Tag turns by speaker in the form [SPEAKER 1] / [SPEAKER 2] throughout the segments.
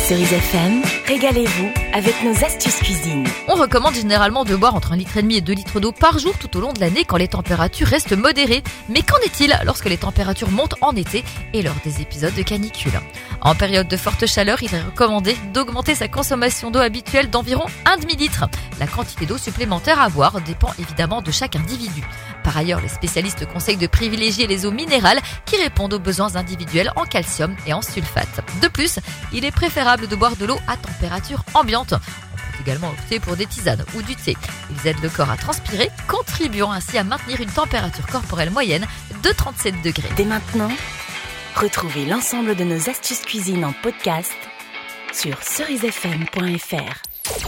[SPEAKER 1] Cerise FM, régalez-vous avec nos astuces cuisine.
[SPEAKER 2] On recommande généralement de boire entre 1,5 litre et 2 litres d'eau par jour tout au long de l'année quand les températures restent modérées. Mais qu'en est-il lorsque les températures montent en été et lors des épisodes de canicule ? En période de forte chaleur, il est recommandé d'augmenter sa consommation d'eau habituelle d'environ 1 demi-litre. La quantité d'eau supplémentaire à boire dépend évidemment de chaque individu. Par ailleurs, les spécialistes conseillent de privilégier les eaux minérales qui répondent aux besoins individuels en calcium et en sulfate. De plus, il est préférable de boire de l'eau à température ambiante. On peut également opter pour des tisanes ou du thé. Ils aident le corps à transpirer, contribuant ainsi à maintenir une température corporelle moyenne de 37 degrés.
[SPEAKER 1] Dès maintenant, retrouvez l'ensemble de nos astuces cuisine en podcast sur cerisefm.fr.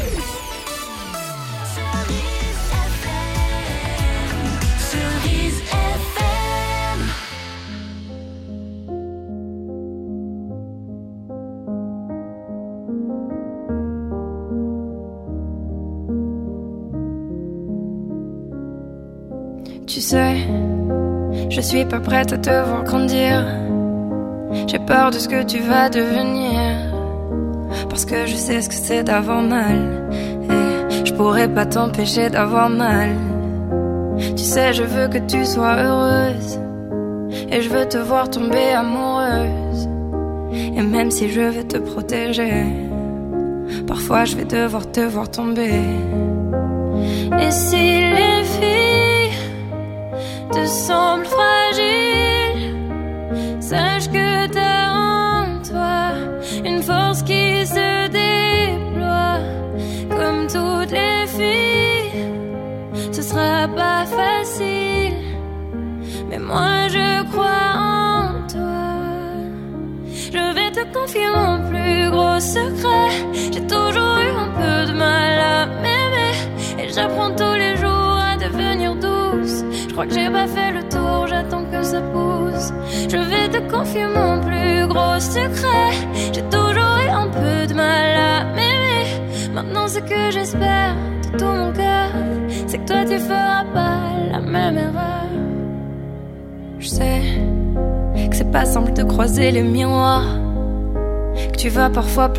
[SPEAKER 3] Tu sais, je suis pas prête à te voir grandir. J'ai peur de ce que tu vas devenir, parce que je sais ce que c'est d'avoir mal, et je pourrais pas t'empêcher d'avoir mal. Tu sais, je veux que tu sois heureuse, et je veux te voir tomber amoureuse. Et même si je veux te protéger, parfois je vais devoir te voir tomber. Et si les filles te semblent fragiles, sache que t'as en toi une force qui se déploie. Comme toutes les filles, ce sera pas facile, mais moi je crois en toi. Je vais te confier mon plus gros secret. J'ai toujours eu un peu de mal à m'aimer, et j'apprends tous les jours à devenir douce. Je crois que j'ai pas fait le tour, j'attends que ça pousse. Je vais te confier mon plus gros secret. J'ai toujours eu un peu de mal à m'aimer. Maintenant ce que j'espère de tout mon cœur, c'est que toi tu feras pas la même erreur. Je sais que c'est pas simple de croiser les miroirs, que tu vas parfois